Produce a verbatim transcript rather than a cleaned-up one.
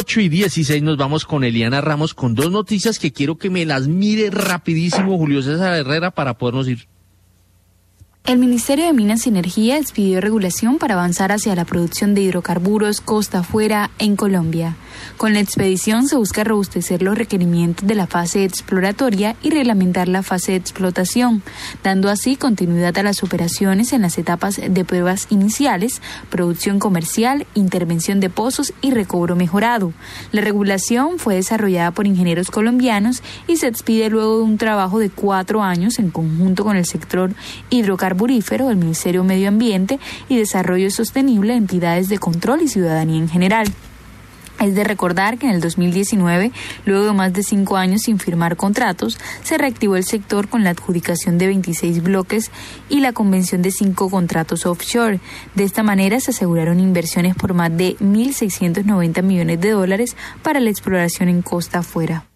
ocho y dieciséis nos vamos con Eliana Ramos con dos noticias que quiero que me las mire rapidísimo Julio César Herrera para podernos ir. El Ministerio de Minas y Energía expidió regulación para avanzar hacia la producción de hidrocarburos costa afuera en Colombia. Con la expedición se busca robustecer los requerimientos de la fase exploratoria y reglamentar la fase de explotación, dando así continuidad a las operaciones en las etapas de pruebas iniciales, producción comercial, intervención de pozos y recobro mejorado. La regulación fue desarrollada por ingenieros colombianos y se expide luego de un trabajo de cuatro años en conjunto con el sector hidrocarburífero, el Ministerio de Medio Ambiente y Desarrollo Sostenible, entidades de control y ciudadanía en general. Es de recordar que en el dos mil diecinueve, luego de más de cinco años sin firmar contratos, se reactivó el sector con la adjudicación de veintiséis bloques y la convención de cinco contratos offshore. De esta manera se aseguraron inversiones por más de mil seiscientos noventa millones de dólares para la exploración en costa afuera.